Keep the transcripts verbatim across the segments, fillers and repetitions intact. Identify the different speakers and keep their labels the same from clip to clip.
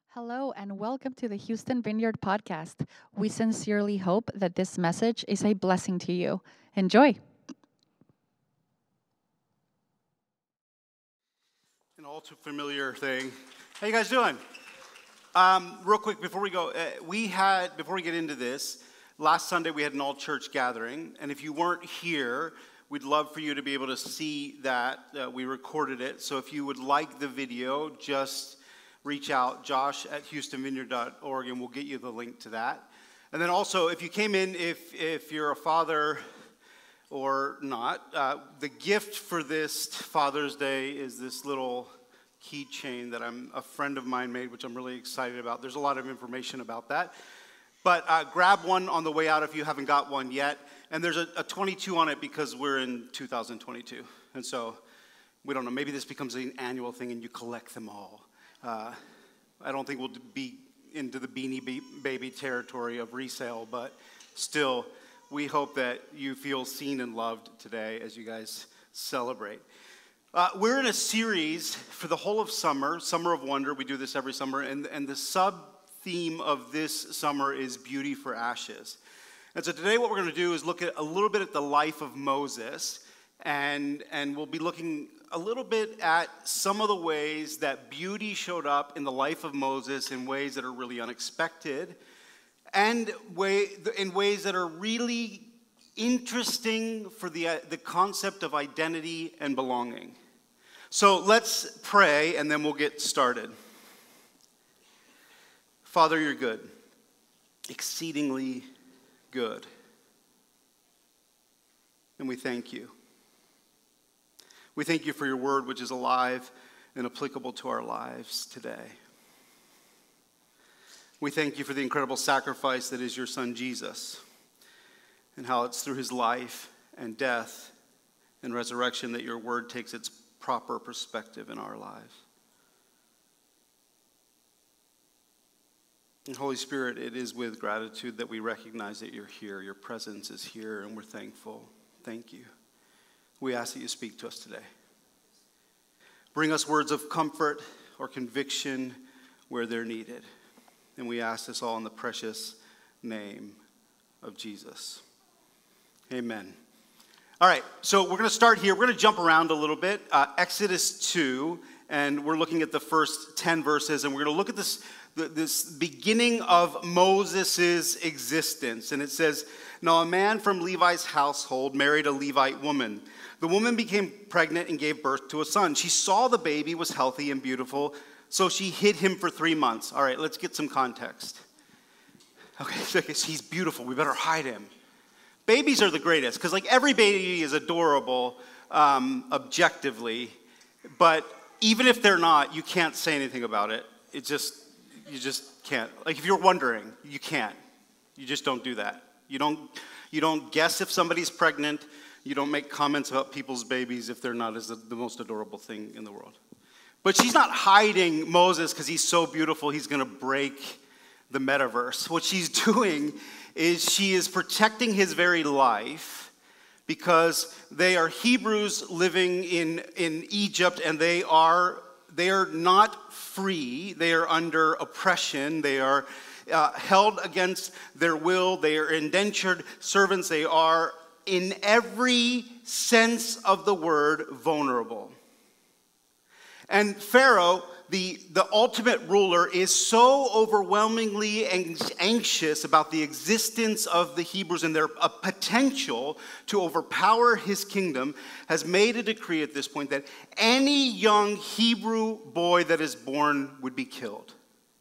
Speaker 1: Hello, and welcome to the Houston Vineyard Podcast. We sincerely hope that this message is a blessing to you. Enjoy.
Speaker 2: An all too familiar thing. How you guys doing? Um, real quick before we go, uh, we had before we get into this, last Sunday we had an all church gathering, and if you weren't here, we'd love for you to be able to see that uh, we recorded it. So if you would like the video, just reach out, Josh at houston vineyard dot org, and we'll get you the link to that. And then also, if you came in, if if you're a father or not, uh, the gift for this Father's Day is this little keychain that I'm a friend of mine made, which I'm really excited about. There's a lot of information about that. But uh, grab one on the way out if you haven't got one yet. And there's a, a twenty-two on it because we're in two thousand twenty-two. And so, we don't know, maybe this becomes an annual thing and you collect them all. Uh, I don't think we'll be into the Beanie Baby territory of resale, but still, we hope that you feel seen and loved today as you guys celebrate. Uh, we're in a series for the whole of summer, Summer of Wonder. We do this every summer, and, and the sub-theme of this summer is Beauty for Ashes. And so today what we're going to do is look at a little bit at the life of Moses, and, and we'll be looking a little bit at some of the ways that beauty showed up in the life of Moses in ways that are really unexpected, and way, in ways that are really interesting for the, uh, the concept of identity and belonging. So let's pray, and then we'll get started. Father, you're good, exceedingly good, and we thank you. We thank you for your word, which is alive and applicable to our lives today. We thank you for the incredible sacrifice that is your son, Jesus, and how it's through his life and death and resurrection that your word takes its proper perspective in our lives. And Holy Spirit, it is with gratitude that we recognize that you're here. Your presence is here, and we're thankful. Thank you. We ask that you speak to us today. Bring us words of comfort or conviction where they're needed. And we ask this all in the precious name of Jesus. Amen. All right, so we're going to start here. We're going to jump around a little bit. Uh, Exodus two, and we're looking at the first ten verses, and we're going to look at this, this beginning of Moses' existence. And it says, "Now a man from Levi's household married a Levite woman. The woman became pregnant and gave birth to a son. She saw the baby was healthy and beautiful, so she hid him for three months. All right, let's get some context. Okay, he's beautiful. We better hide him. Babies are the greatest, because like every baby is adorable um, objectively, but even if they're not, you can't say anything about it. It just, you just can't. Like if you're wondering, you can't. You just don't do that. You don't, you don't guess if somebody's pregnant. You don't make comments about people's babies if they're not as the, the most adorable thing in the world. But she's not hiding Moses because he's so beautiful he's going to break the metaverse. What she's doing is she is protecting his very life because they are Hebrews living in, in Egypt, and they are, they are not free. They are under oppression. They are uh, held against their will. They are indentured servants. They are, in every sense of the word, vulnerable. And Pharaoh, the, the ultimate ruler, is so overwhelmingly anxious about the existence of the Hebrews and their uh, potential to overpower his kingdom, has made a decree at this point that any young Hebrew boy that is born would be killed.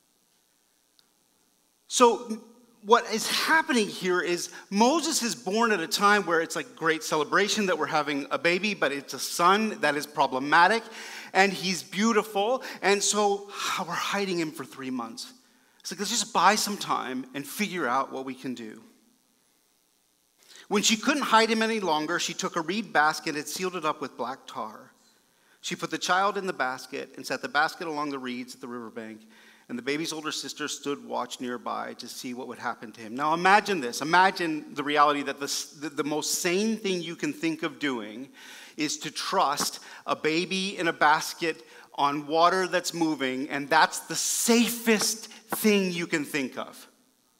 Speaker 2: So what is happening here is Moses is born at a time where it's like great celebration that we're having a baby, but it's a son that is problematic, and he's beautiful, and so we're hiding him for three months. It's like, let's just buy some time and figure out what we can do. When she couldn't hide him any longer, she took a reed basket and sealed it up with black tar. She put the child in the basket and set the basket along the reeds at the riverbank. And the baby's older sister stood watch nearby to see what would happen to him. Now imagine this. Imagine the reality that the, the, the most sane thing you can think of doing is to trust a baby in a basket on water that's moving, and that's the safest thing you can think of.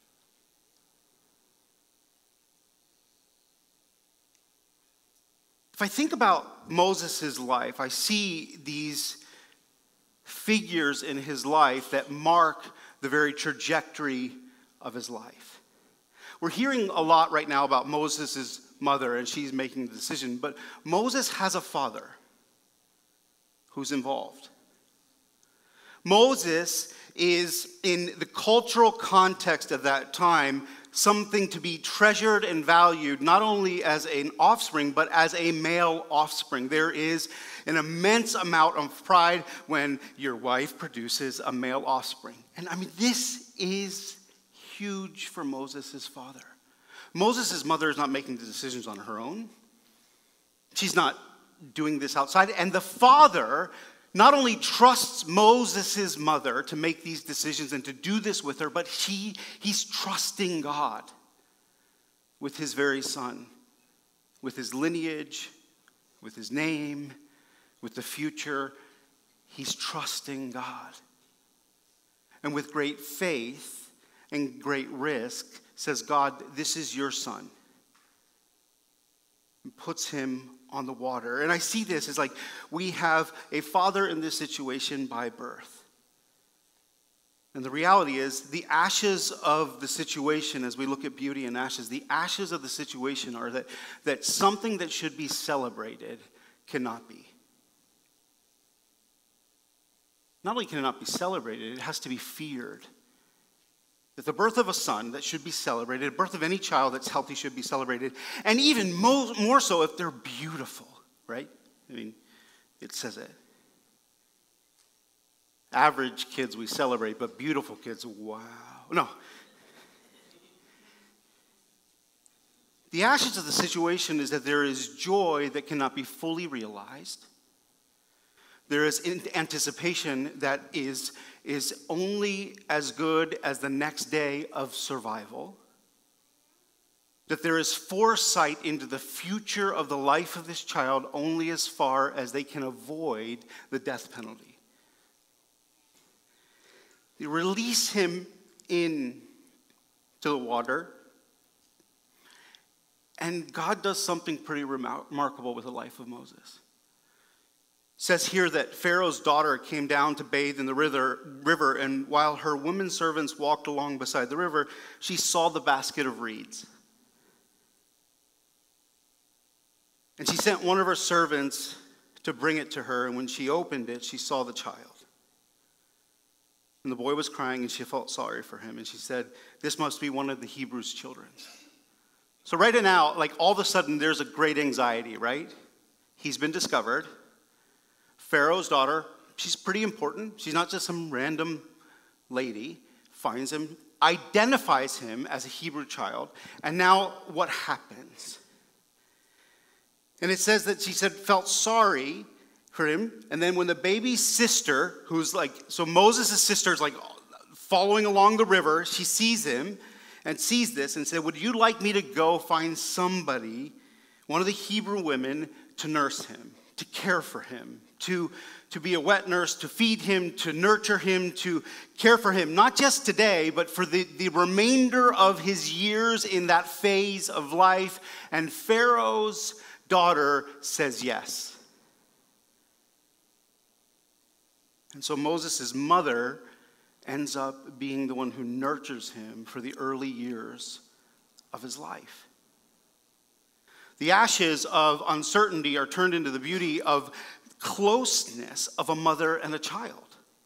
Speaker 2: If I think about Moses' life, I see these figures in his life that mark the very trajectory of his life. We're hearing a lot right now about Moses' mother, and she's making the decision, but Moses has a father who's involved. Moses is, in the cultural context of that time, something to be treasured and valued, not only as an offspring, but as a male offspring. There is an immense amount of pride when your wife produces a male offspring. And I mean, this is huge for Moses' father. Moses' mother is not making the decisions on her own. She's not doing this outside. And the father not only trusts Moses' mother to make these decisions and to do this with her, but he, he's trusting God with his very son, with his lineage, with his name, with the future. He's trusting God. And with great faith and great risk, says, God, this is your son. And puts him on the water. And I see this as like we have a father in this situation by birth. And the reality is the ashes of the situation, as we look at beauty and ashes, the ashes of the situation are that, that something that should be celebrated cannot be. Not only can it not be celebrated, it has to be feared. That the birth of a son that should be celebrated, the birth of any child that's healthy should be celebrated, and even more, more so if they're beautiful, right? I mean, it says it. Average kids we celebrate, but beautiful kids, wow. No. The ashes of the situation is that there is joy that cannot be fully realized. There is anticipation that is, is only as good as the next day of survival. That there is foresight into the future of the life of this child only as far as they can avoid the death penalty. They release him into the water, and God does something pretty remarkable with the life of Moses. It says here that Pharaoh's daughter came down to bathe in the river, river, and while her women servants walked along beside the river, she saw the basket of reeds. And she sent one of her servants to bring it to her, and when she opened it, she saw the child. And the boy was crying, and she felt sorry for him, and she said, "This must be one of the Hebrews' children." So right now, like all of a sudden, there's a great anxiety, right? He's been discovered. Pharaoh's daughter, she's pretty important. She's not just some random lady. Finds him, identifies him as a Hebrew child. And now what happens? And it says that she said, felt sorry for him. And then when the baby's sister, who's like, so Moses' sister is like following along the river, she sees him and sees this and said, would you like me to go find somebody, one of the Hebrew women, to nurse him, to care for him? To, to be a wet nurse, to feed him, to nurture him, to care for him, not just today, but for the, the remainder of his years in that phase of life. And Pharaoh's daughter says yes. And so Moses' mother ends up being the one who nurtures him for the early years of his life. The ashes of uncertainty are turned into the beauty of closeness of a mother and a child.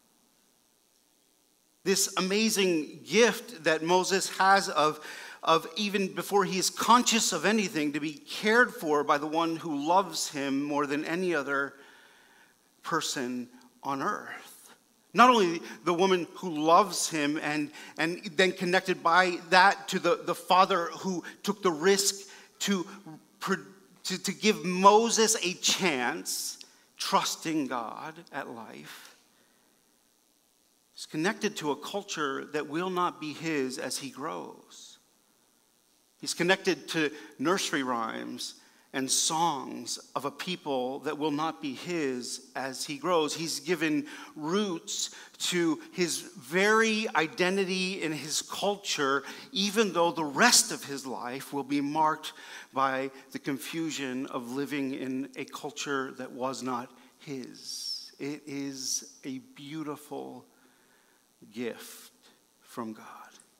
Speaker 2: This amazing gift that Moses has of, of even before he is conscious of anything, to be cared for by the one who loves him more than any other person on earth. Not only the woman who loves him and, and then connected by that to the, the father who took the risk to, to, to give Moses a chance, trusting God at life. He's connected to a culture that will not be his as he grows. He's connected to nursery rhymes and songs of a people that will not be his as he grows. He's given roots to his very identity and his culture, even though the rest of his life will be marked by the confusion of living in a culture that was not his. It is a beautiful gift from God.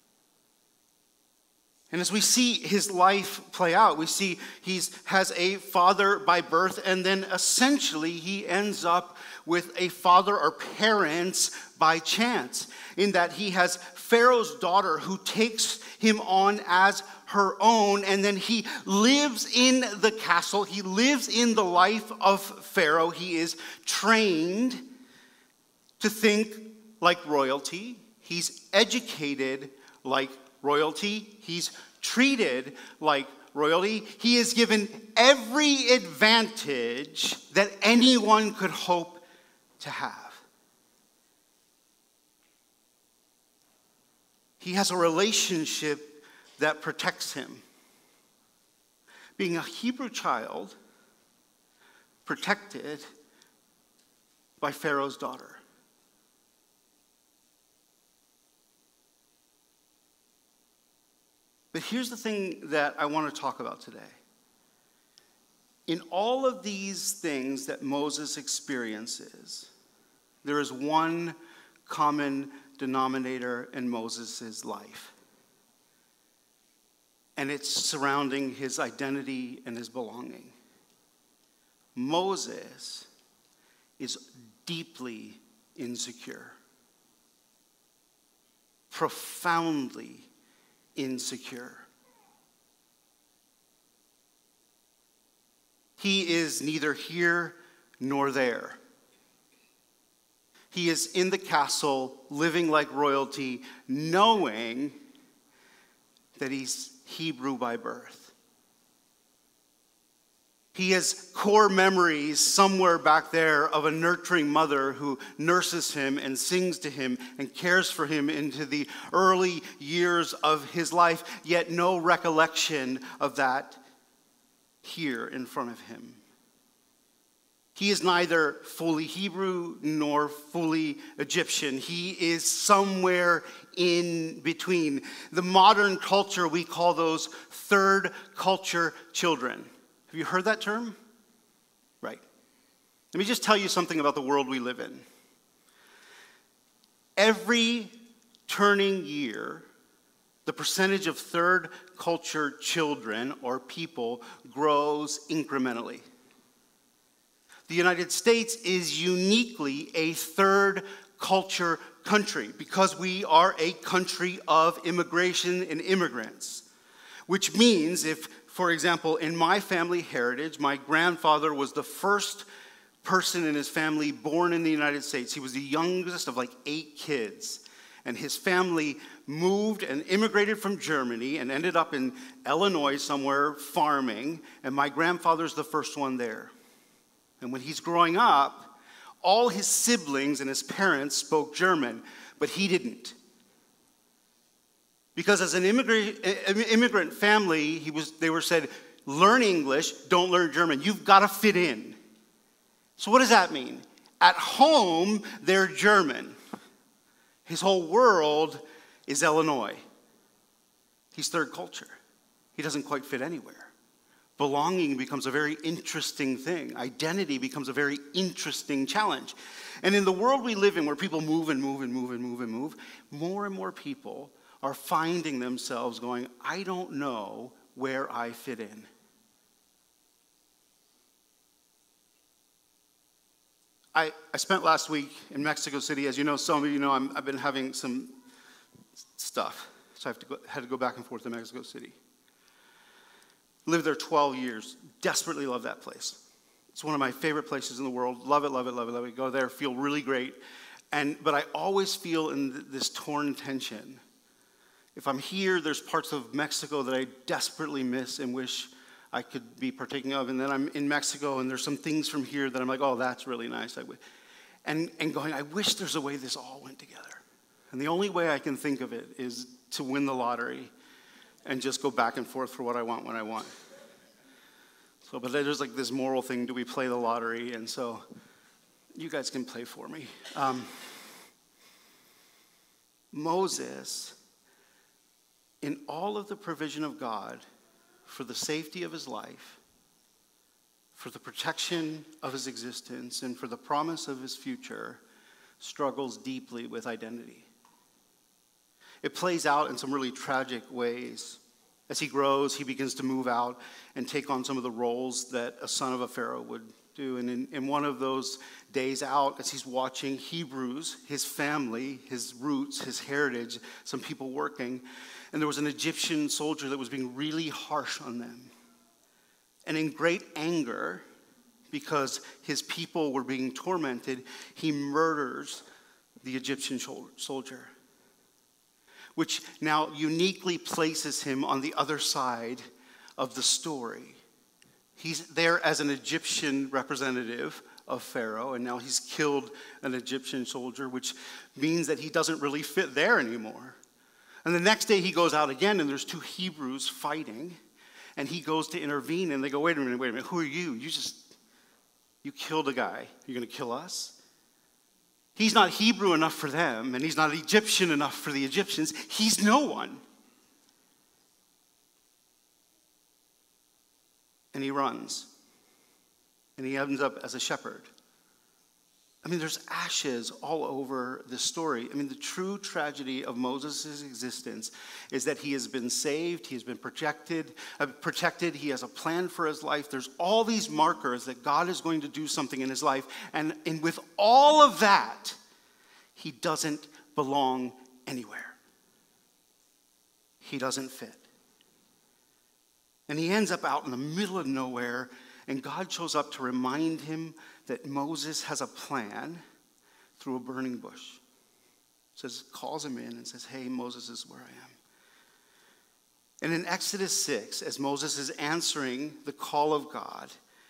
Speaker 2: And as we see his life play out, we see he has a father by birth, and then essentially he ends up with a father or parents by chance, in that he has Pharaoh's daughter who takes him on as her own, and then he lives in the castle. He lives in the life of Pharaoh. He is trained to think like royalty. He's educated like royalty. He's treated like royalty. He is given every advantage that anyone could hope to have. He has a relationship that protects him. Being a Hebrew child, protected by Pharaoh's daughter. But here's the thing that I want to talk about today. In all of these things that Moses experiences, there is one common denominator in Moses' life. And it's surrounding his identity and his belonging. Moses is deeply insecure. Profoundly insecure. He is neither here nor there. He is in the castle, living like royalty, knowing that he's Hebrew by birth. He has core memories somewhere back there of a nurturing mother who nurses him and sings to him and cares for him into the early years of his life, yet no recollection of that here in front of him. He is neither fully Hebrew nor fully Egyptian. He is somewhere in between. The modern culture, we call those third culture children. Have you heard that term? Right. Let me just tell you something about the world we live in. Every turning year, the percentage of third culture children or people grows incrementally. The United States is uniquely a third culture country because we are a country of immigration and immigrants, which means if, for example, in my family heritage, my grandfather was the first person in his family born in the United States. He was the youngest of like eight kids. And his family moved and immigrated from Germany and ended up in Illinois somewhere farming. And my grandfather's the first one there. And when he's growing up, all his siblings and his parents spoke German, but he didn't. Because as an immigrant, immigrant family, he was, they were said, learn English, don't learn German. You've got to fit in. So what does that mean? At home, they're German. His whole world is Illinois. He's third culture. He doesn't quite fit anywhere. Belonging becomes a very interesting thing. Identity becomes a very interesting challenge. And in the world we live in, where people move and move and move and move and move, more and more people are finding themselves going, I don't know where I fit in. I, I spent last week in Mexico City. As you know, some of you know, I'm, I've been having some stuff. So I have to go, had to go back and forth to Mexico City. Lived there twelve years. Desperately love that place. It's one of my favorite places in the world. Love it, love it, love it, love it. Go there, feel really great. And but I always feel in th- this torn tension. If I'm here, there's parts of Mexico that I desperately miss and wish I could be partaking of. And then I'm in Mexico, and there's some things from here that I'm like, oh, that's really nice. I w-. And, and going, I wish there's a way this all went together. And the only way I can think of it is to win the lottery and just go back and forth for what I want when I want. So, but there's like this moral thing, do we play the lottery? And so you guys can play for me. Um, Moses, in all of the provision of God for the safety of his life, for the protection of his existence, and for the promise of his future, struggles deeply with identity. It plays out in some really tragic ways. As he grows, he begins to move out and take on some of the roles that a son of a Pharaoh would do. And in, in one of those days out, as he's watching Hebrews, his family, his roots, his heritage, some people working, and there was an Egyptian soldier that was being really harsh on them. And in great anger, because his people were being tormented, he murders the Egyptian soldier, which now uniquely places him on the other side of the story. He's there as an Egyptian representative of Pharaoh, and now he's killed an Egyptian soldier, which means that he doesn't really fit there anymore. And the next day he goes out again, and there's two Hebrews fighting, and he goes to intervene, and they go, wait a minute, wait a minute, who are you? You just, you killed a guy. You're going to kill us? He's not Hebrew enough for them, and he's not Egyptian enough for the Egyptians. He's no one. And he runs. And he ends up as a shepherd. I mean, there's ashes all over this story. I mean, the true tragedy of Moses' existence is that he has been saved, he has been protected, uh, protected, he has a plan for his life. There's all these markers that God is going to do something in his life. And, and with all of that, he doesn't belong anywhere. He doesn't fit. And he ends up out in the middle of nowhere, and God shows up to remind him that Moses has a plan through a burning bush. Says, calls him in and says, hey, Moses is where I am. And in Exodus six, as Moses is answering the call of God,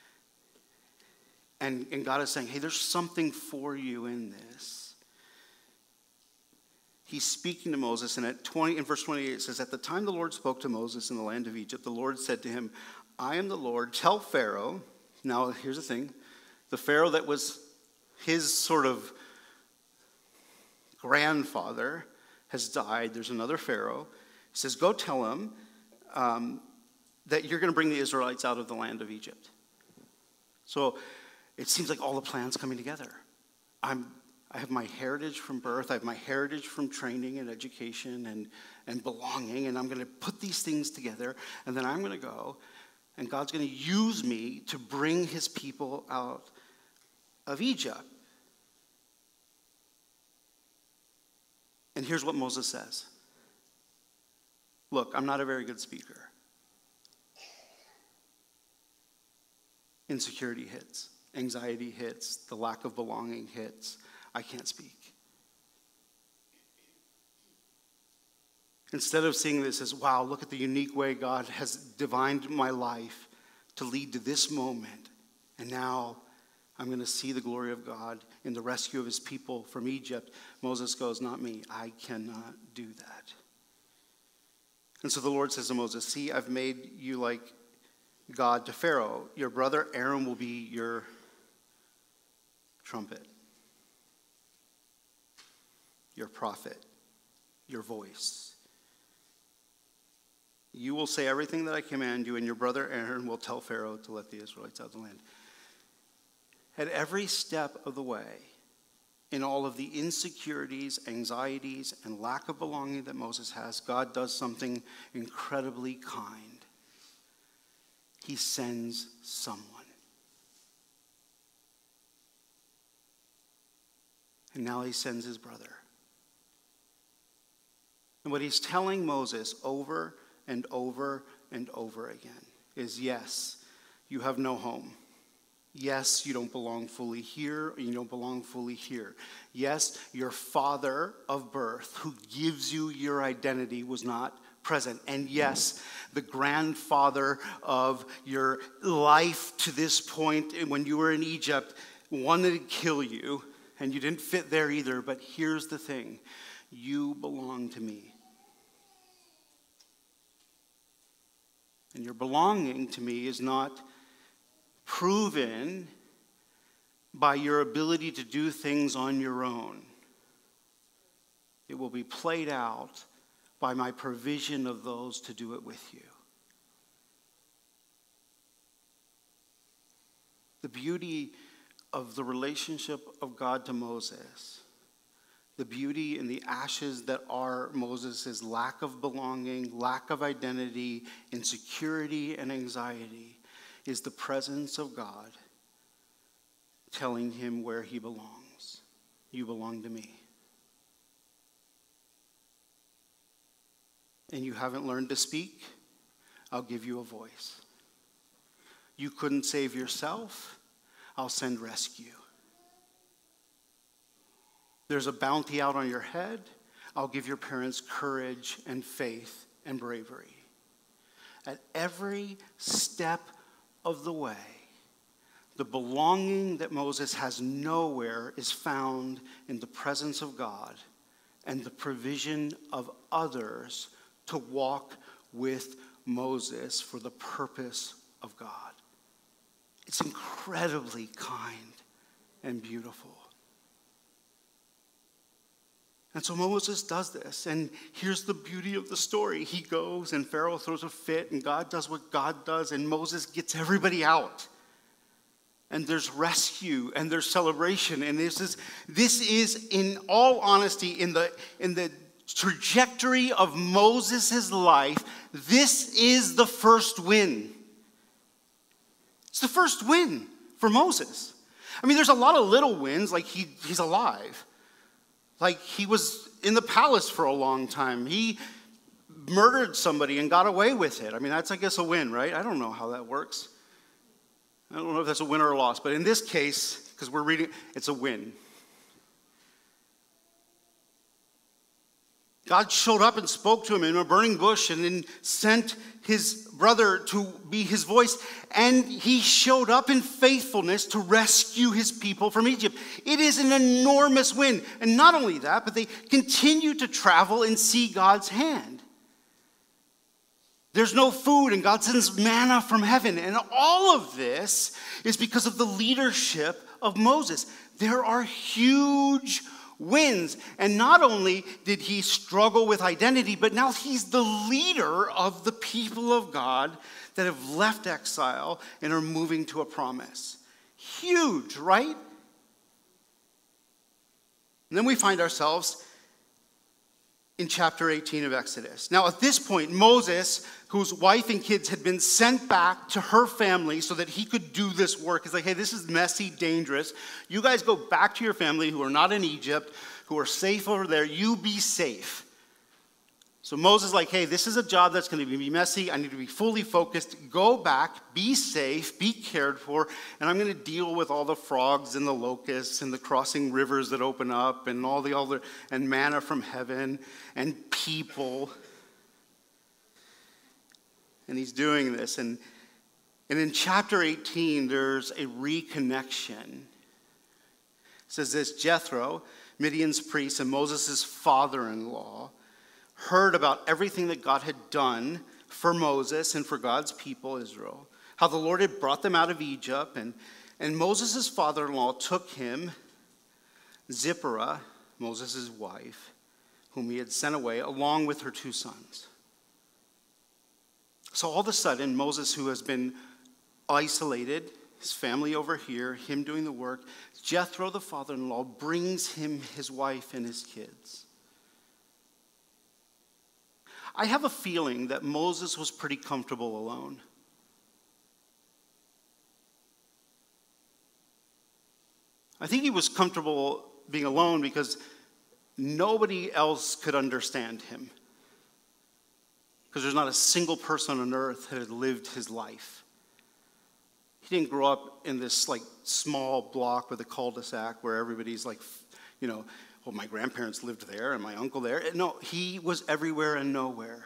Speaker 2: and, and God is saying, hey, there's something for you in this. He's speaking to Moses, and at twenty, in verse twenty-eight, it says, at the time the Lord spoke to Moses in the land of Egypt, the Lord said to him, I am the Lord, tell Pharaoh. Now, here's the thing. The Pharaoh that was his sort of grandfather has died. There's another Pharaoh. He says, go tell him um, that you're going to bring the Israelites out of the land of Egypt. So it seems like all the plans coming together. I'm, I have my heritage from birth. I have my heritage from training and education and, and belonging. And I'm going to put these things together. And then I'm going to go. And God's going to use me to bring his people out of Egypt. And here's what Moses says. Look, I'm not a very good speaker. Insecurity hits. Anxiety hits. The lack of belonging hits. I can't speak. Instead of seeing this as, wow, look at the unique way God has divined my life to lead to this moment. And now I'm going to see the glory of God in the rescue of his people from Egypt. Moses goes, not me. I cannot do that. And so the Lord says to Moses, see, I've made you like God to Pharaoh. Your brother Aaron will be your trumpet, your prophet, your voice. You will say everything that I command you, and your brother Aaron will tell Pharaoh to let the Israelites out of the land. At every step of the way, in all of the insecurities, anxieties, and lack of belonging that Moses has, God does something incredibly kind. He sends someone. And now he sends his brother. And what he's telling Moses over and over and over again is, yes, you have no home. Yes, you don't belong fully here, you don't belong fully here. Yes, your father of birth, who gives you your identity, was not present. And yes, the grandfather of your life to this point, when you were in Egypt, wanted to kill you, and you didn't fit there either. But here's the thing, you belong to me. And your belonging to me is not proven by your ability to do things on your own. It will be played out by my provision of those to do it with you. The beauty of the relationship of God to Moses, the beauty in the ashes that are Moses' lack of belonging, lack of identity, insecurity, and anxiety, is the presence of God telling him where he belongs. You belong to me. And you haven't learned to speak, I'll give you a voice. You couldn't save yourself, I'll send rescue. There's a bounty out on your head, I'll give your parents courage and faith and bravery. At every step of the way, the belonging that Moses has nowhere is found in the presence of God and the provision of others to walk with Moses for the purpose of God. It's incredibly kind and beautiful. And so Moses does this, and here's the beauty of the story. He goes, and Pharaoh throws a fit, and God does what God does, and Moses gets everybody out. And there's rescue, and there's celebration, and this is, this is in all honesty, in the, in the trajectory of Moses' life, this is the first win. It's the first win for Moses. I mean, there's a lot of little wins, like he, he's alive. Like he was in the palace for a long time. He murdered somebody and got away with it. I mean, that's, I guess, a win, right? I don't know how that works. I don't know if that's a win or a loss, but in this case, because we're reading, it's a win. God showed up and spoke to him in a burning bush and then sent his brother to be his voice. And he showed up in faithfulness to rescue his people from Egypt. It is an enormous win. And not only that, but they continue to travel and see God's hand. There's no food, and God sends manna from heaven. And all of this is because of the leadership of Moses. There are huge wins. And not only did he struggle with identity, but now he's the leader of the people of God that have left exile and are moving to a promise. Huge, right? And then we find ourselves in chapter eighteen of Exodus. Now, at this point, Moses, whose wife and kids had been sent back to her family so that he could do this work, is like, hey, this is messy, dangerous. You guys go back to your family who are not in Egypt, who are safe over there. You be safe. So Moses is like, hey, this is a job that's going to be messy. I need to be fully focused. Go back, be safe, be cared for, and I'm going to deal with all the frogs and the locusts and the crossing rivers that open up and all the other, and manna from heaven and people. And he's doing this. And, and in chapter eighteen, there's a reconnection. It says this: Jethro, Midian's priest and Moses' father-in-law, heard about everything that God had done for Moses and for God's people, Israel, how the Lord had brought them out of Egypt. And, and Moses' father-in-law took him, Zipporah, Moses' wife, whom he had sent away, along with her two sons. So all of a sudden, Moses, who has been isolated, his family over here, him doing the work, Jethro, the father-in-law, brings him his wife and his kids. I have a feeling that Moses was pretty comfortable alone. I think he was comfortable being alone because nobody else could understand him. Because there's not a single person on earth that had lived his life. He didn't grow up in this like small block with a cul-de-sac where everybody's like, you know, well, my grandparents lived there and my uncle there. No, he was everywhere and nowhere.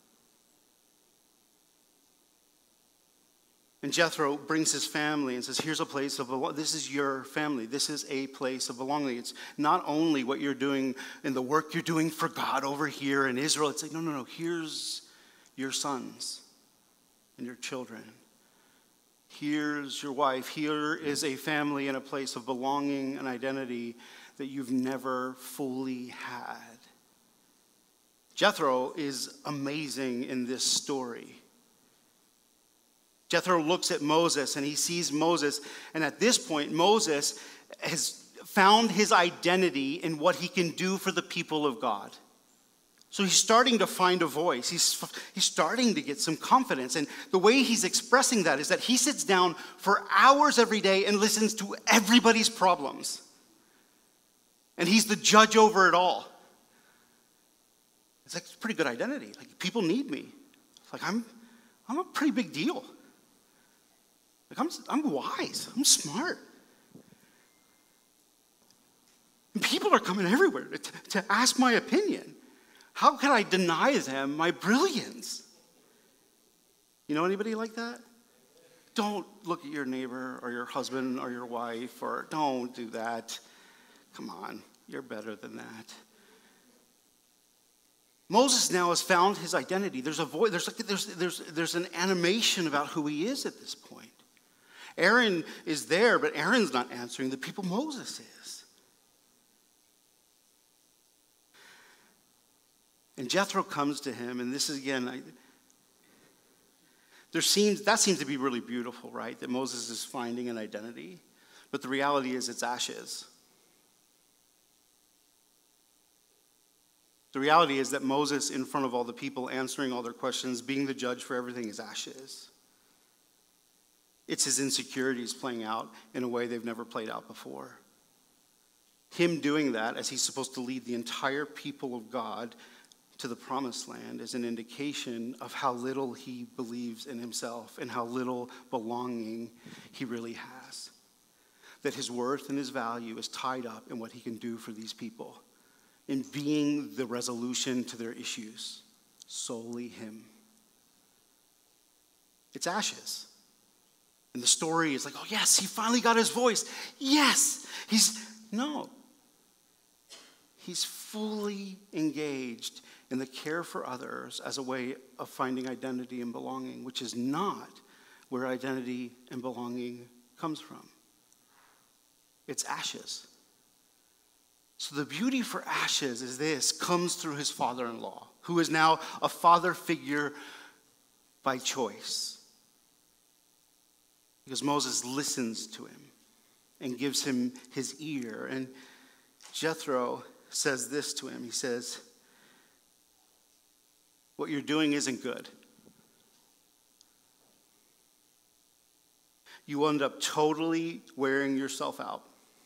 Speaker 2: And Jethro brings his family and says, here's a place of belonging. This is your family. This is a place of belonging. It's not only what you're doing in the work you're doing for God over here in Israel. It's like, no, no, no. Here's your sons and your children. Here's your wife. Here is a family and a place of belonging and identity that you've never fully had. Jethro is amazing in this story. Jethro looks at Moses and he sees Moses, and at this point, Moses has found his identity in what he can do for the people of God. So he's starting to find a voice. He's, he's starting to get some confidence. And the way he's expressing that is that he sits down for hours every day and listens to everybody's problems. And he's the judge over it all. It's like a pretty good identity. Like, people need me. It's like, I'm, I'm a pretty big deal. Like, I'm, I'm wise. I'm smart. And people are coming everywhere to, to ask my opinion. How can I deny them my brilliance? You know anybody like that? Don't look at your neighbor or your husband or your wife, or don't do that. Come on, you're better than that. Moses now has found his identity. There's a voice, there's, there's, there's, there's an animation about who he is at this point. Aaron is there, but Aaron's not answering the people. Moses is. And Jethro comes to him, and this is, again, I, there seems, that seems to be really beautiful, right? That Moses is finding an identity. But the reality is it's ashes. The reality is that Moses, in front of all the people, answering all their questions, being the judge for everything, is ashes. It's his insecurities playing out in a way they've never played out before. Him doing that, as he's supposed to lead the entire people of God to the promised land, is an indication of how little he believes in himself and how little belonging he really has. That his worth and his value is tied up in what he can do for these people, in being the resolution to their issues. Solely him. It's ashes. And the story is like, oh yes, he finally got his voice. Yes, he's, no. He's fully engaged in the care for others as a way of finding identity and belonging, which is not where identity and belonging comes from. It's ashes. So the beauty for ashes is this, comes through his father-in-law, who is now a father figure by choice. Because Moses listens to him and gives him his ear. And Jethro says this to him. He says, what you're doing isn't good. You end up totally wearing yourself out.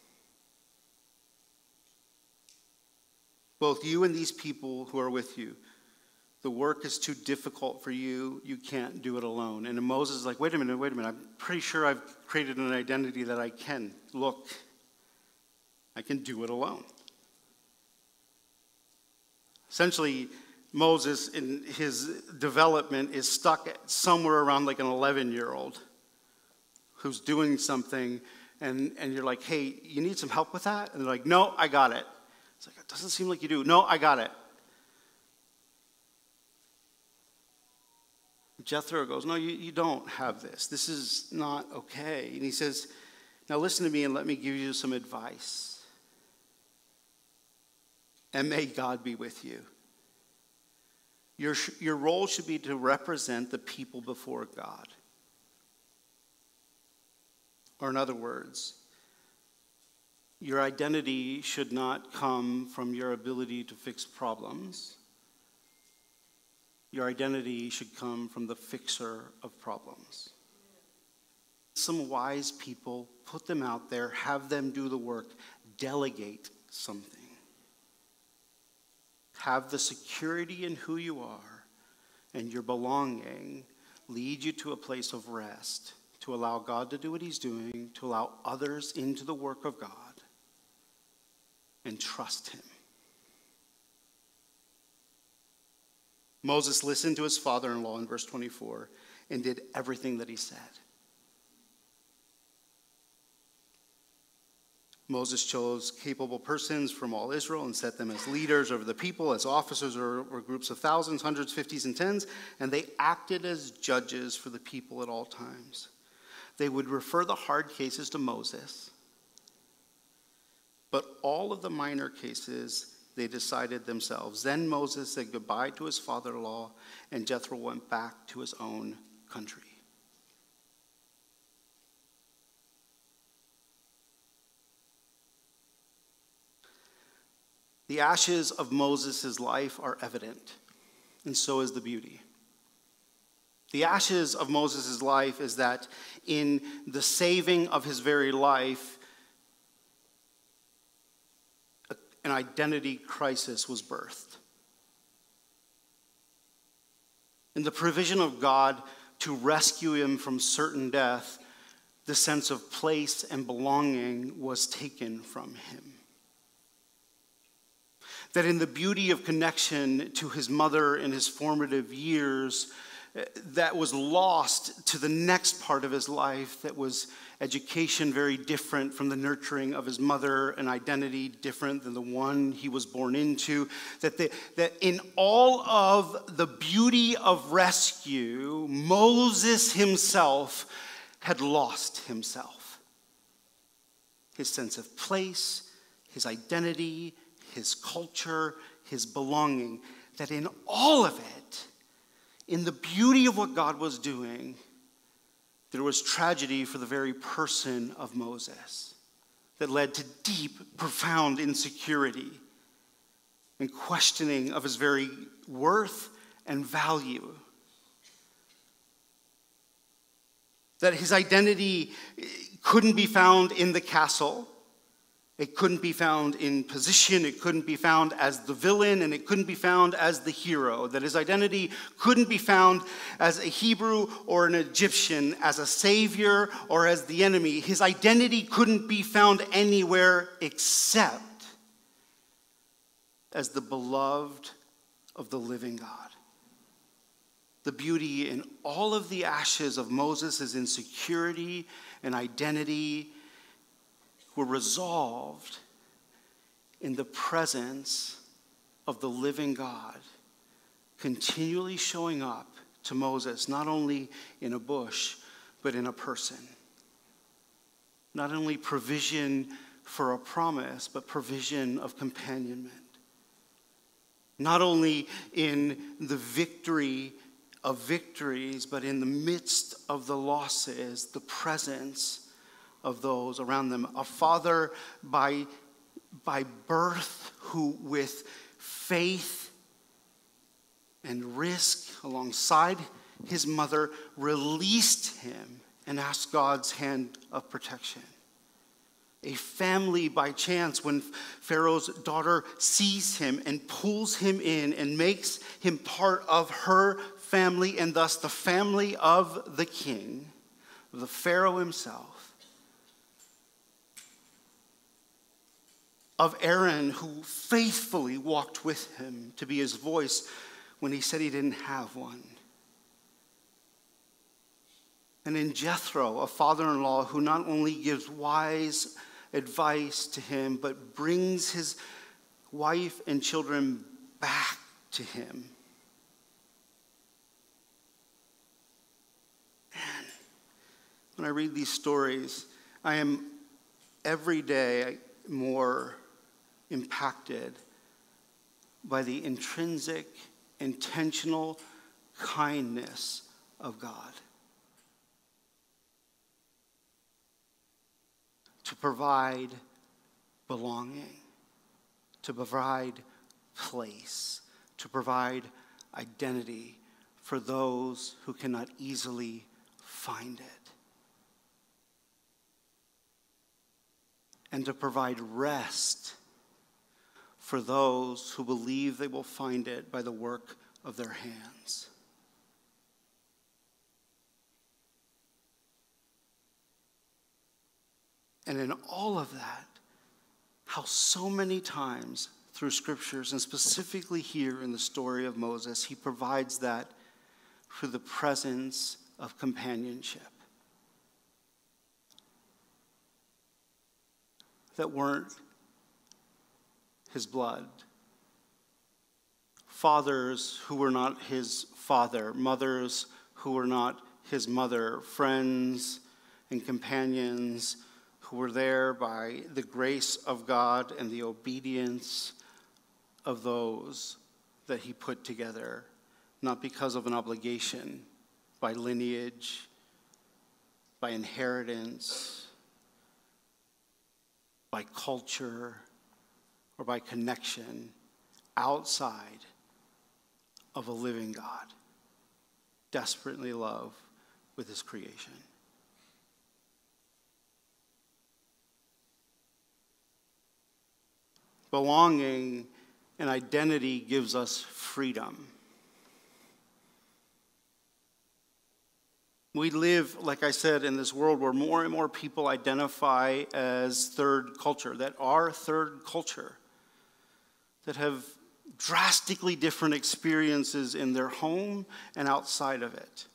Speaker 2: Both you and these people who are with you. The work is too difficult for you. You can't do it alone. And Moses is like, wait a minute, wait a minute. I'm pretty sure I've created an identity that I can. Look, I can do it alone. Essentially, Moses, in his development, is stuck at somewhere around like an eleven-year-old who's doing something, and, and you're like, hey, you need some help with that? And they're like, no, I got it. It's like, it doesn't seem like you do. No, I got it. Jethro goes, no, you, you don't have this. This is not okay. And he says, now listen to me and let me give you some advice. And may God be with you. Your, your role should be to represent the people before God. Or in other words, your identity should not come from your ability to fix problems. Your identity should come from the fixer of problems. Some wise people, put them out there, have them do the work, delegate something. Have the security in who you are and your belonging lead you to a place of rest, to allow God to do what he's doing, to allow others into the work of God, and trust him. Moses listened to his father-in-law in verse twenty-four and did everything that he said. Moses chose capable persons from all Israel and set them as leaders over the people, as officers or, or groups of thousands, hundreds, fifties, and tens, and they acted as judges for the people at all times. They would refer the hard cases to Moses, but all of the minor cases they decided themselves. Then Moses said goodbye to his father-in-law, and Jethro went back to his own country. The ashes of Moses' life are evident, and so is the beauty. The ashes of Moses' life is that in the saving of his very life, an identity crisis was birthed. In the provision of God to rescue him from certain death, the sense of place and belonging was taken from him. That in the beauty of connection to his mother in his formative years, that was lost to the next part of his life, that was education very different from the nurturing of his mother, an identity different than the one he was born into, that, the, that in all of the beauty of rescue, Moses himself had lost himself. His sense of place, his identity, his culture, his belonging, that in all of it, in the beauty of what God was doing, there was tragedy for the very person of Moses that led to deep, profound insecurity and questioning of his very worth and value. That his identity couldn't be found in the castle. It couldn't be found in position, it couldn't be found as the villain, and it couldn't be found as the hero. That his identity couldn't be found as a Hebrew or an Egyptian, as a savior or as the enemy. His identity couldn't be found anywhere except as the beloved of the living God. The beauty in all of the ashes of Moses' insecurity and identity were resolved in the presence of the living God, continually showing up to Moses, not only in a bush, but in a person. Not only provision for a promise, but provision of companionment. Not only in the victory of victories, but in the midst of the losses, the presence of those around them. A father by, by birth who with faith and risk alongside his mother released him and asked God's hand of protection. A family by chance when Pharaoh's daughter sees him and pulls him in and makes him part of her family and thus the family of the king, the Pharaoh himself. Of Aaron, who faithfully walked with him to be his voice when he said he didn't have one. And in Jethro, a father-in-law who not only gives wise advice to him, but brings his wife and children back to him. And when I read these stories, I am every day more impacted by the intrinsic, intentional kindness of God. To provide belonging, to provide place, to provide identity for those who cannot easily find it. And to provide rest for those who believe they will find it by the work of their hands. And in all of that, how so many times through scriptures, and specifically here in the story of Moses, he provides that through the presence of companionship. That weren't his blood. Fathers who were not his father. Mothers who were not his mother. Friends and companions who were there by the grace of God and the obedience of those that he put together, not because of an obligation, by lineage, by inheritance, by culture, or by connection outside of a living God, desperately in love with his creation. Belonging and identity gives us freedom. We live, like I said, in this world where more and more people identify as third culture, that are third culture, that have drastically different experiences in their home and outside of it.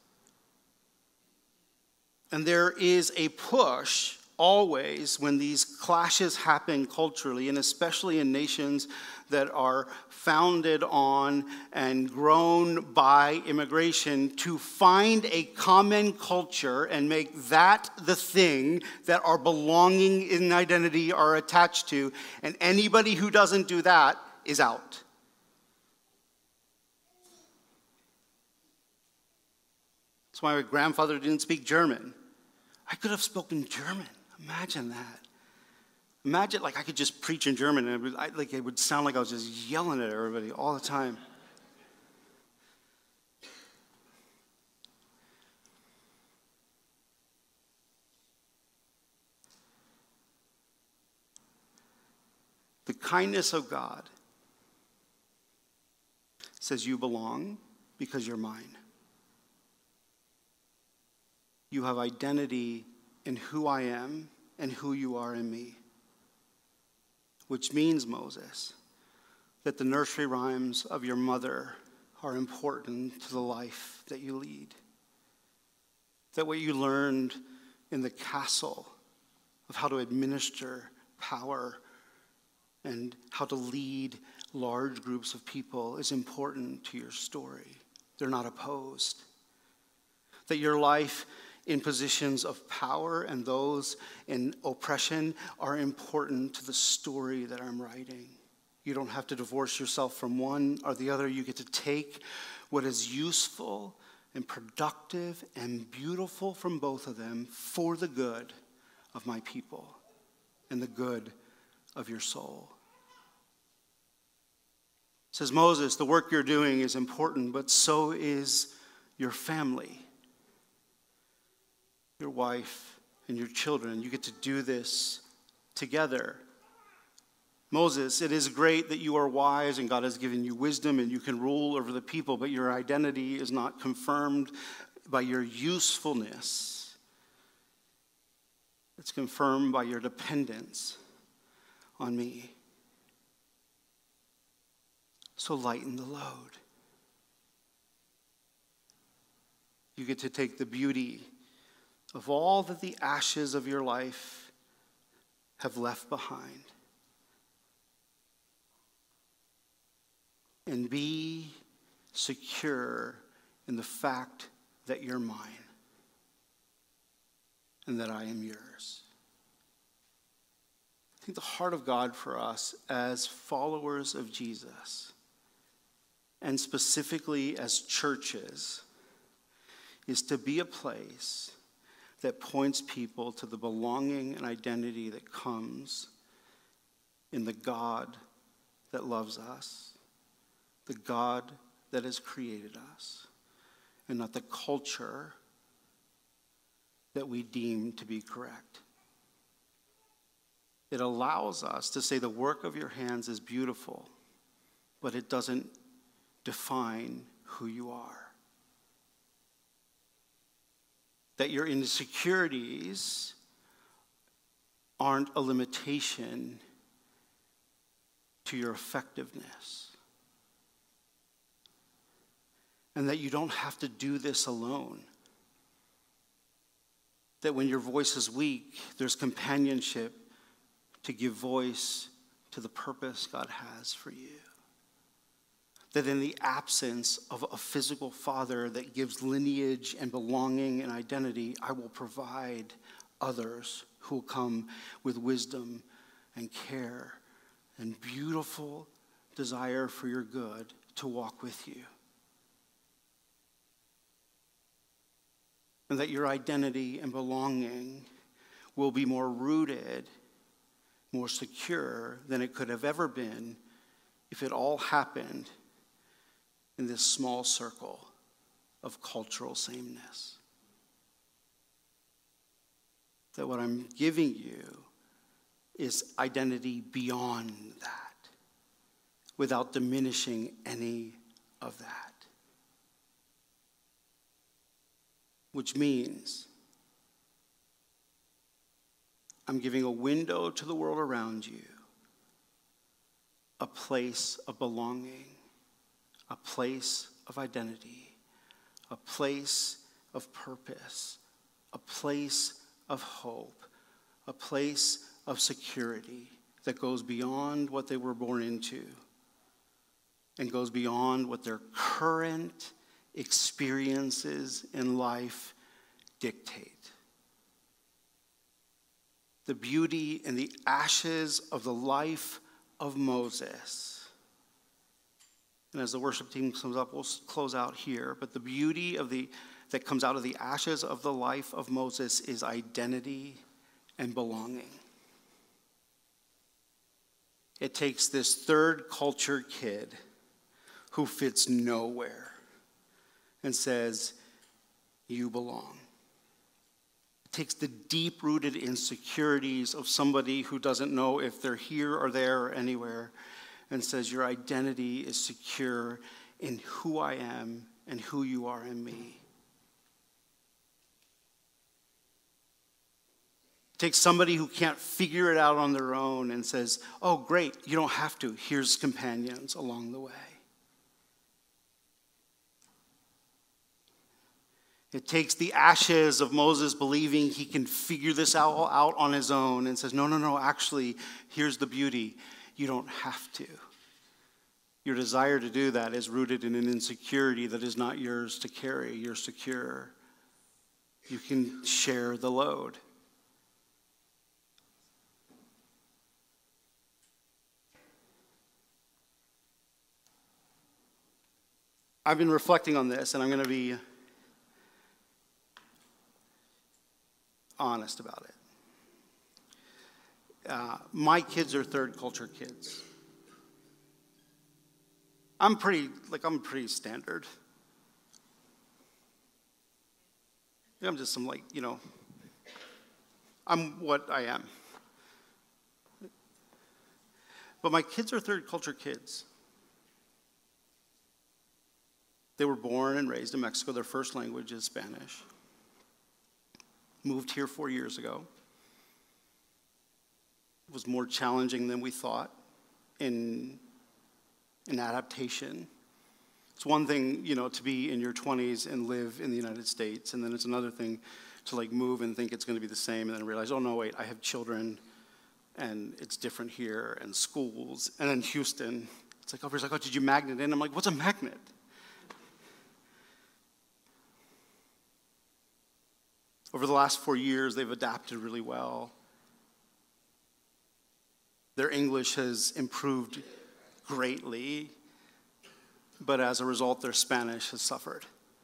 Speaker 2: And there is a push always when these clashes happen culturally, and especially in nations that are founded on and grown by immigration, to find a common culture and make that the thing that our belonging and identity are attached to. And anybody who doesn't do that is out. That's why my grandfather didn't speak German. I could have spoken German. Imagine that. Imagine, like, I could just preach in German, and it would, I, like, it would sound like I was just yelling at everybody all the time. The kindness of God says you belong because you're mine. You have identity in who I am and who you are in me. Which means, Moses, that the nursery rhymes of your mother are important to the life that you lead. That what you learned in the castle of how to administer power and how to lead large groups of people is important to your story. They're not opposed. That your life in positions of power and those in oppression are important to the story that I'm writing. You don't have to divorce yourself from one or the other. You get to take what is useful and productive and beautiful from both of them for the good of my people and the good of your soul. It says, Moses, the work you're doing is important, but so is your family. Your wife and your children. You get to do this together. Moses, it is great that you are wise and God has given you wisdom and you can rule over the people, but your identity is not confirmed by your usefulness. It's confirmed by your dependence on me. So lighten the load. You get to take the beauty of all that the ashes of your life have left behind and be secure in the fact that you're mine and that I am yours. I think the heart of God for us as followers of Jesus, and specifically as churches, is to be a place that points people to the belonging and identity that comes in the God that loves us, the God that has created us, and not the culture that we deem to be correct. It allows us to say the work of your hands is beautiful, but it doesn't define who you are. That your insecurities aren't a limitation to your effectiveness. And that you don't have to do this alone. That when your voice is weak, there's companionship to give voice to the purpose God has for you. That in the absence of a physical father that gives lineage and belonging and identity, I will provide others who will come with wisdom and care and beautiful desire for your good to walk with you. And that your identity and belonging will be more rooted, more secure than it could have ever been if it all happened in this small circle of cultural sameness. That what I'm giving you is identity beyond that, without diminishing any of that. Which means I'm giving a window to the world around you, a place of belonging, a place of identity, a place of purpose, a place of hope, a place of security that goes beyond what they were born into and goes beyond what their current experiences in life dictate. The beauty and the ashes of the life of Moses. And as the worship team comes up, we'll close out here. But the beauty of the that comes out of the ashes of the life of Moses is identity and belonging. It takes this third culture kid who fits nowhere and says, you belong. It takes the deep-rooted insecurities of somebody who doesn't know if they're here or there or anywhere and says, your identity is secure in who I am and who you are in me. It takes somebody who can't figure it out on their own and says, oh, great, you don't have to. Here's companions along the way. It takes the ashes of Moses believing he can figure this out, out on his own and says, no, no, no, actually, here's the beauty. You don't have to. Your desire to do that is rooted in an insecurity that is not yours to carry. You're secure. You can share the load. I've been reflecting on this, and I'm going to be honest about it. Uh, my kids are third culture kids. I'm pretty, like, I'm pretty standard. I'm just some, like, you know, I'm what I am. But my kids are third culture kids. They were born and raised in Mexico. Their first language is Spanish. Moved here four years ago. It was more challenging than we thought in, in adaptation. It's one thing, you know, to be in your twenties and live in the United States, and then it's another thing to like move and think it's going to be the same, and then realize, oh no, wait, I have children, and it's different here, and schools, and then Houston. It's like, oh, he's like, oh, did you magnet in? I'm like, what's a magnet? Over the last four years, they've adapted really well. Their English has improved greatly, but as a result, their Spanish has suffered.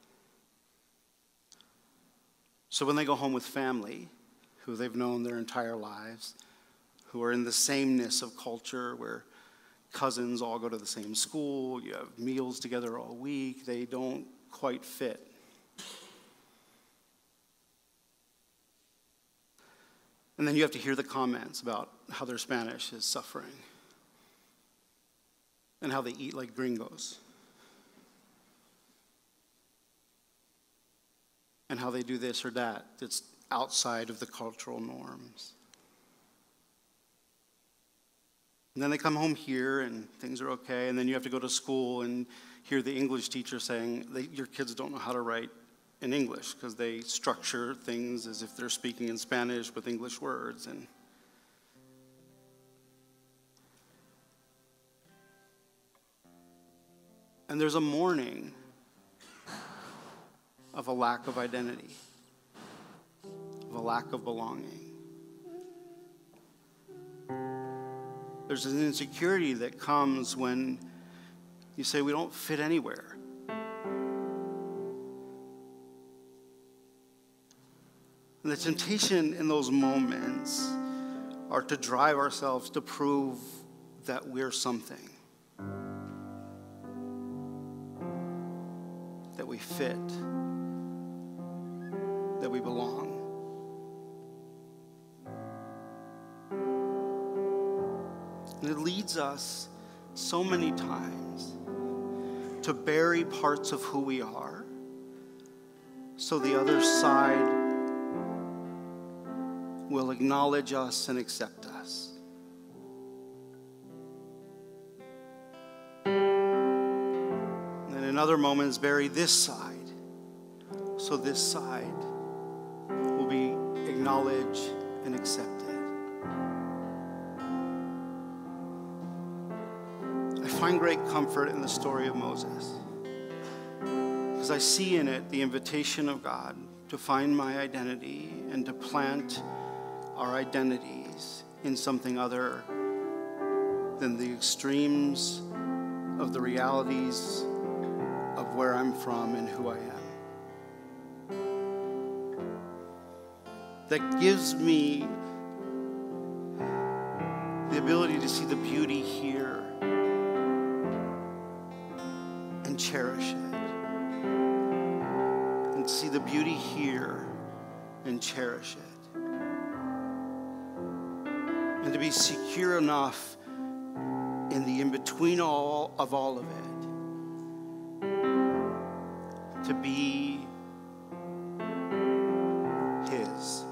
Speaker 2: So when they go home with family, who they've known their entire lives, who are in the sameness of culture, where cousins all go to the same school, you have meals together all week, they don't quite fit. And then you have to hear the comments about how their Spanish is suffering and how they eat like gringos and how they do this or that that's outside of the cultural norms. And then they come home here and things are okay, and then you have to go to school and hear the English teacher saying that your kids don't know how to write in English because they structure things as if they're speaking in Spanish with English words. And and there's a mourning of a lack of identity, of a lack of belonging. There's an insecurity that comes when you say we don't fit anywhere. And the temptation in those moments are to drive ourselves to prove that we're something, that we fit, that we belong. And it leads us so many times to bury parts of who we are so the other side will acknowledge us and accept us. And in other moments, bury this side so this side will be acknowledged and accepted. I find great comfort in the story of Moses because I see in it the invitation of God to find my identity and to plant our identities in something other than the extremes of the realities of where I'm from and who I am. That gives me the ability to see the beauty here and cherish it. And see the beauty here and cherish it. And to be secure enough in the in-between all of all of it to be His.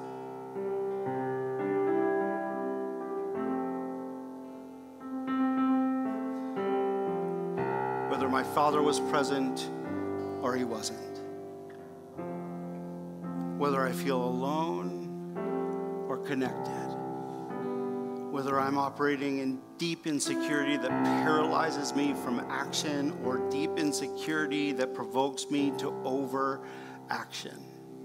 Speaker 2: Whether my father was present or he wasn't. Whether I feel alone or connected. Whether I'm operating in deep insecurity that paralyzes me from action or deep insecurity that provokes me to overaction.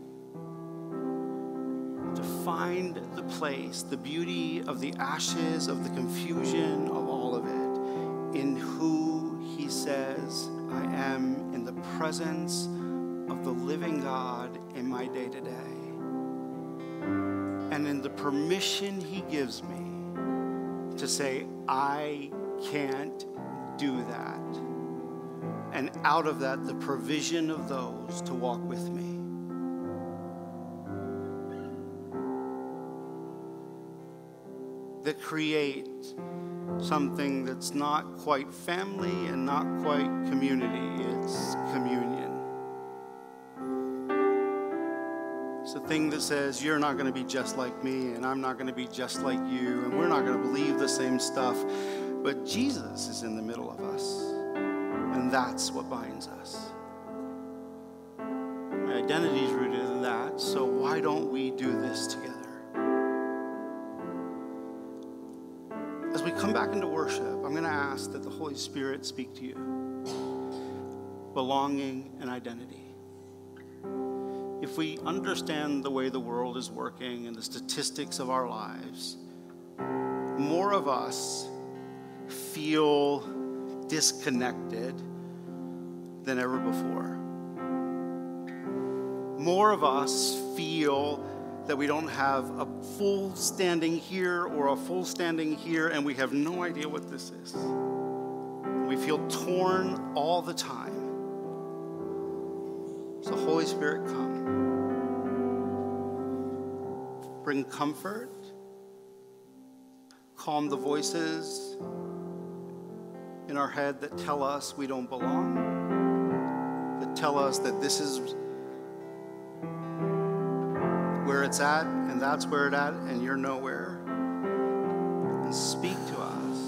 Speaker 2: To find the place, the beauty of the ashes, of the confusion of all of it, in who He says I am, in the presence of the living God in my day-to-day. And in the permission He gives me to say, I can't do that. And out of that, the provision of those to walk with me. That create something that's not quite family and not quite community. It's communion. It's the thing that says you're not going to be just like me and I'm not going to be just like you and we're not going to believe the same stuff. But Jesus is in the middle of us and that's what binds us. My identity is rooted in that, so why don't we do this together? As we come back into worship, I'm going to ask that the Holy Spirit speak to you. Belonging and identity. If we understand the way the world is working and the statistics of our lives, more of us feel disconnected than ever before. More of us feel that we don't have a full standing here or a full standing here and we have no idea what this is. We feel torn all the time. So Holy Spirit, come. Bring comfort. Calm the voices in our head that tell us we don't belong. That tell us that this is where it's at and that's where it's at and you're nowhere. And speak to us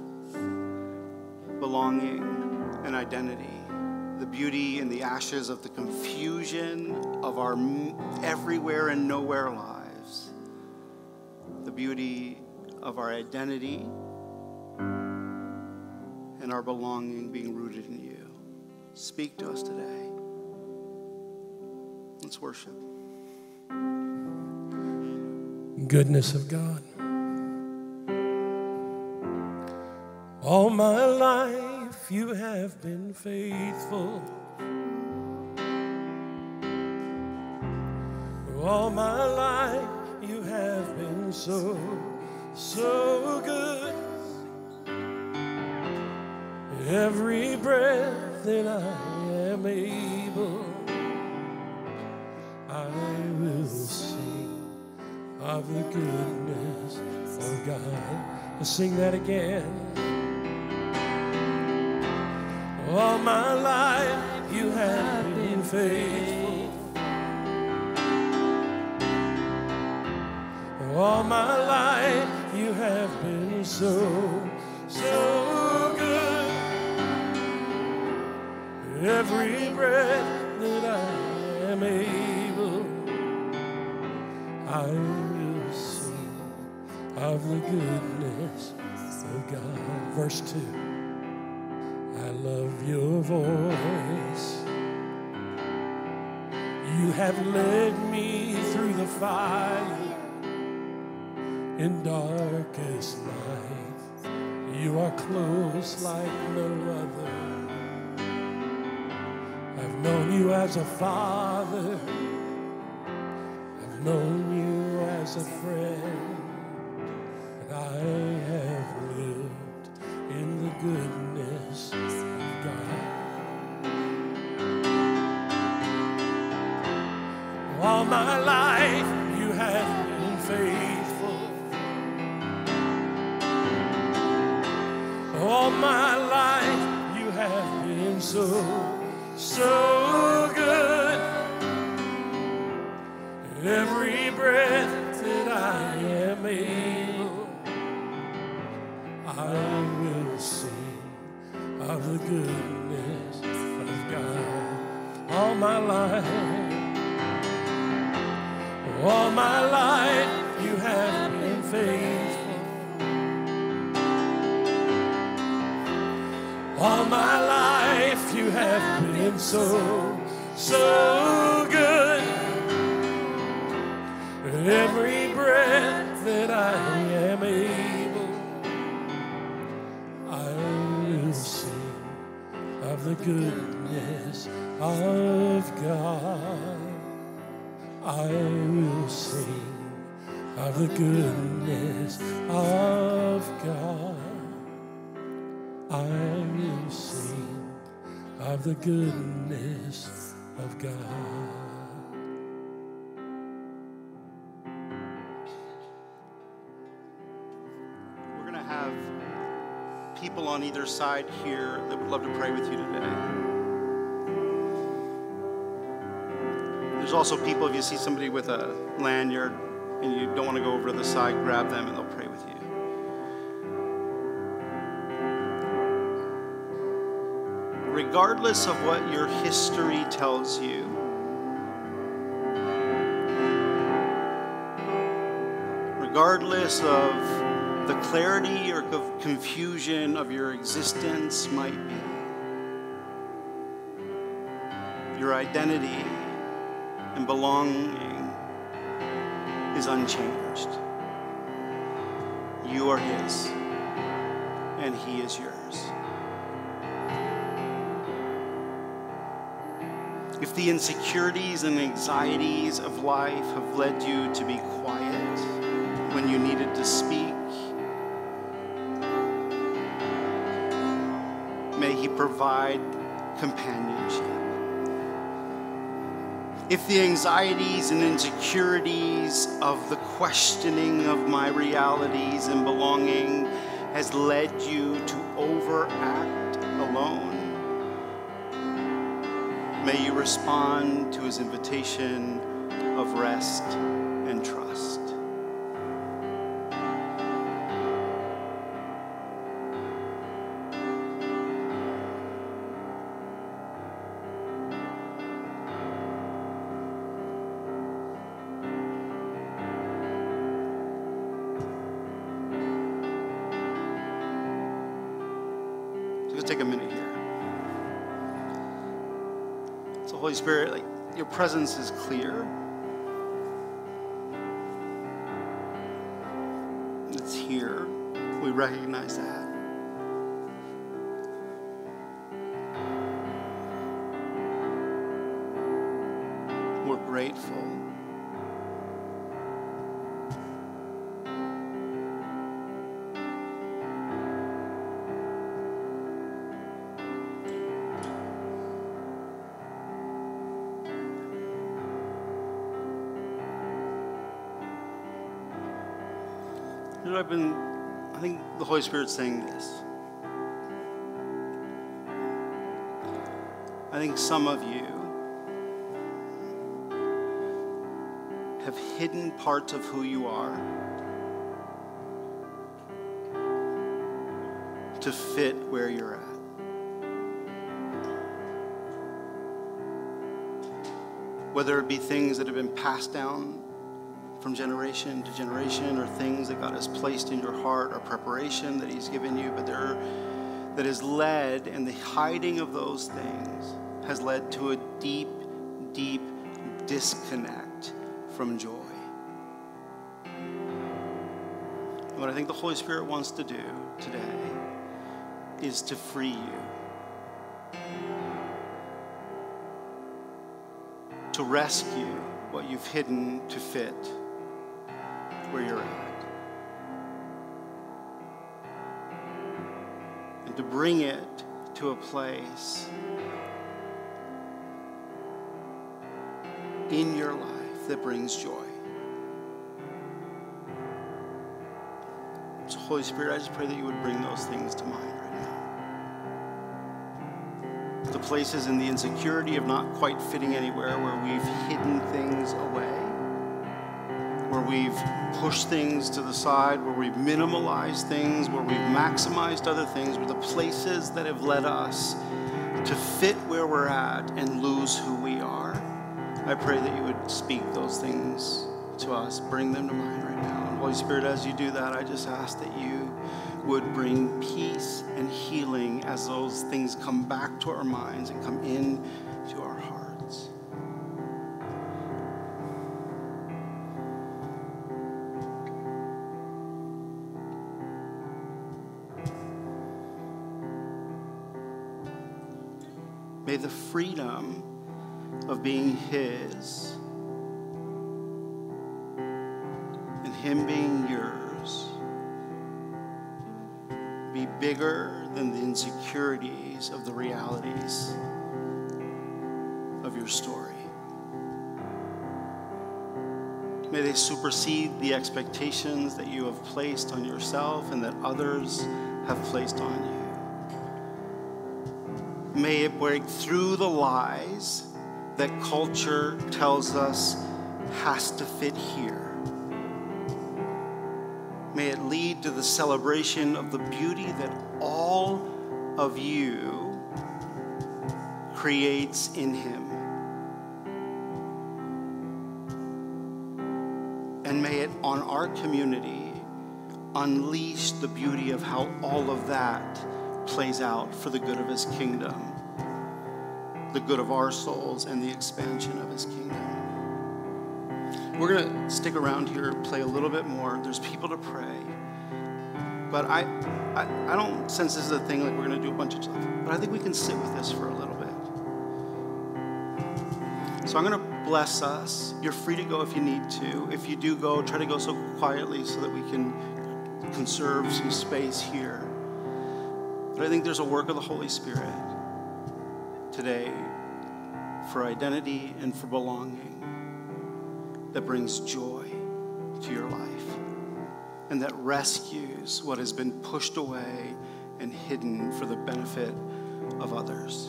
Speaker 2: belonging and identity. The beauty in the ashes of the confusion of our everywhere and nowhere lives. The beauty of our identity and our belonging being rooted in you. Speak to us today. Let's worship.
Speaker 3: goodness of God. All my life you have been faithful. All my life you have been so, so good. Every breath that I am able, I will sing of the goodness of God. Let's sing that again. All my life you have been faithful. All my life you have been so, so good. Every breath that I am able, I will sing of the goodness of God. Verse two. I love your voice. You have led me through the fire in darkest night. You are close like no other. I've known you as a father. I've known you as a friend. And I have lived in the goodness of God. All my life you have been faithful. All my life you have been so, so good. Every breath that I am able, I will sing of the goodness of God. All my life, all my life you have been faithful. All my life you have been so, so good. Every breath that I am able, I will sing of the goodness of God. I will sing of the goodness of God. I will sing of the goodness of God.
Speaker 2: We're going to have people on either side here that would love to pray with you today. There's also people, if you see somebody with a lanyard and you don't want to go over to the side, grab them and they'll pray with you. Regardless of what your history tells you, regardless of the clarity or confusion of your existence might be, your identity and belonging is unchanged. You are His, and He is yours. If the insecurities and anxieties of life have led you to be quiet when you needed to speak, may He provide companionship. If the anxieties and insecurities of the questioning of my realities and belonging has led you to overact alone, may you respond to His invitation of rest and trust. So let's take a minute here. So Holy Spirit, like, your presence is clear. recognize that. We're grateful. You know, I've been, I think the Holy Spirit's saying this. I think some of you have hidden parts of who you are to fit where you're at. Whether it be things that have been passed down from generation to generation, or things that God has placed in your heart, or preparation that he's given you, but there that has led, and the hiding of those things has led to a deep, deep disconnect from joy. And what I think the Holy Spirit wants to do today is to free you, to rescue what you've hidden to fit where you're at, and to bring it to a place in your life that brings joy. So Holy Spirit, I just pray that you would bring those things to mind right now. The places in the insecurity of not quite fitting anywhere, where we've hidden things away, where we've pushed things to the side, where we've minimalized things, where we've maximized other things, where the places that have led us to fit where we're at and lose who we are. I pray that you would speak those things to us, bring them to mind right now. And Holy Spirit, as you do that, I just ask that you would bring peace and healing as those things come back to our minds and come in to our hearts. May the freedom of being his and him being yours be bigger than the insecurities of the realities of your story. May they supersede the expectations that you have placed on yourself and that others have placed on you. May it break through the lies that culture tells us has to fit here. May it lead to the celebration of the beauty that all of you creates in him. And may it, on our community, unleash the beauty of how all of that plays out for the good of his kingdom, the good of our souls, and the expansion of his kingdom. We're going to stick around here, play a little bit more. There's people to pray. But I, I, I don't sense this is a thing like we're going to do a bunch of stuff. But I think we can sit with this for a little bit. So I'm going to bless us. You're free to go if you need to. If you do go, try to go so quietly so that we can conserve some space here. But I think there's a work of the Holy Spirit today for identity and for belonging that brings joy to your life and that rescues what has been pushed away and hidden for the benefit of others.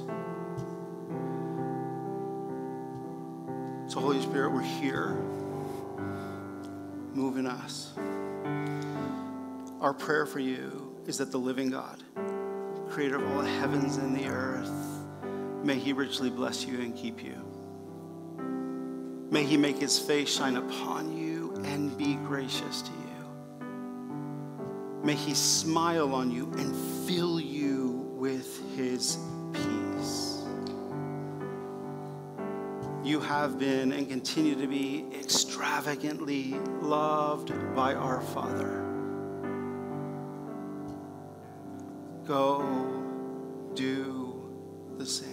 Speaker 2: So Holy Spirit, we're here. Move in us. Our prayer for you is that the living God, creator of all the heavens and the earth, may he richly bless you and keep you. May he make his face shine upon you and be gracious to you. May he smile on you and fill you with his peace. You have been and continue to be extravagantly loved by our Father. go do the same.